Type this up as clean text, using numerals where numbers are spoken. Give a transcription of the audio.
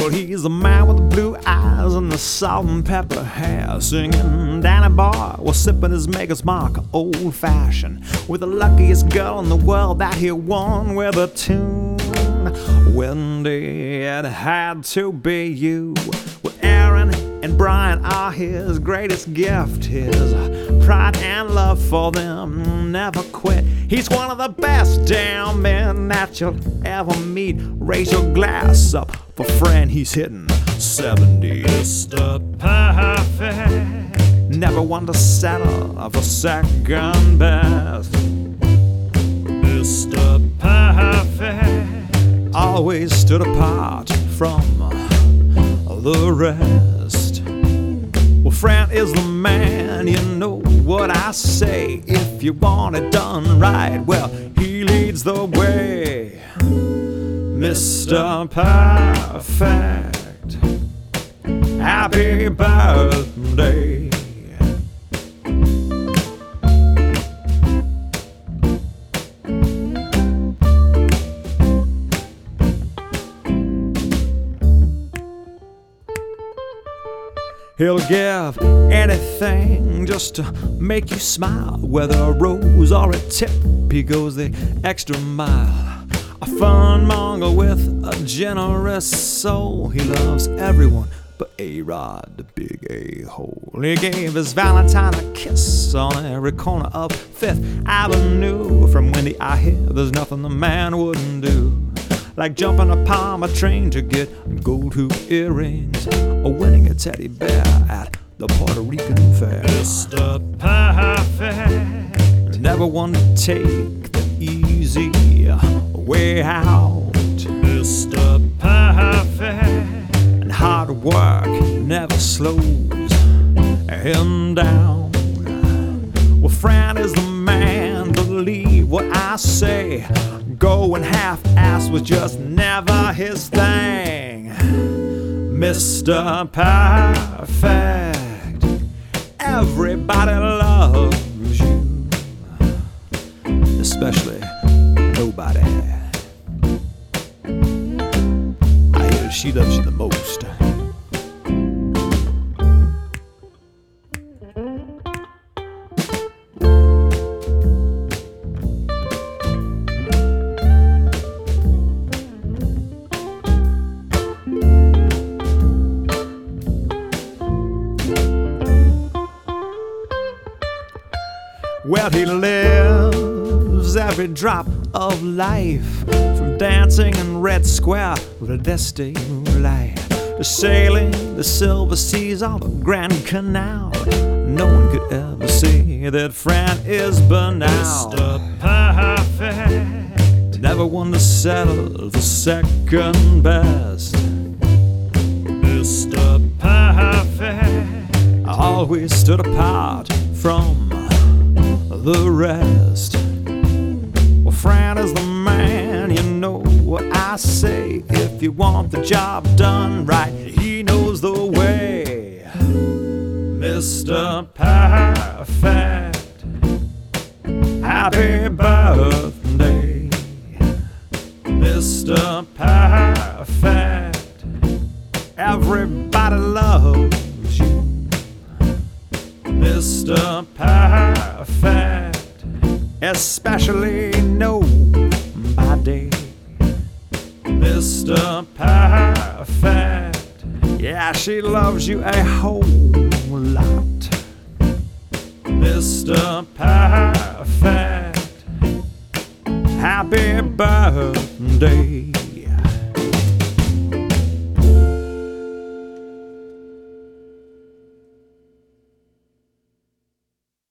Well, he's the man with the blue eyes and the salt and pepper hair, singing Danny Boy was sipping his Maker's Mark old-fashioned with the luckiest girl in the world that he won with a tune. Wendy, it had to be you. Well, Aaron and Brian are his greatest gift. His pride and love for them never quit. He's one of the best damn men that you'll ever meet. Raise your glass up for friend, he's hitting 70. Mr. Perfect, never one to settle for second best. Mr. Perfect, always stood apart from the rest. Well, Fran is the man, you know what I say. If you want it done right, well, he leads the way. Mr. Perfect, happy birthday. He'll give anything just to make you smile. Whether a rose or a tip, he goes the extra mile. A fun monger with a generous soul. He loves everyone but A-Rod, the big a-hole. He gave his Valentine a kiss on every corner of 5th Avenue. From Wendy I hear there's nothing the man wouldn't do, like jumping upon a train to get gold hoop earrings, or winning a teddy bear at the Puerto Rican fair. Mr. Perfect, never one to take the easy way out. Mr. Perfect, and hard work never slows him down. Well, Fran is the man, believe what I say. Going half-assed was just never his thing. Mr. Perfect, everybody loves you, especially nobody. I hear she loves you the most. Well, he lives every drop of life, from dancing in Red Square with a dusty moonlight, to sailing the silver seas on the Grand Canal. No one could ever say that Fran is banal. Mr. Perfect, never one to settle for second best. Mr. Perfect, always stood apart from the rest. Well, Fran is the man, you know what I say. If you want the job done right, he knows the way. Mr. Perfect, happy birthday. Mr. Perfect, everybody loves you. Mr. Perfect, especially nobody. Mr. Perfect, yeah, she loves you a whole lot. Mr. Perfect, happy birthday.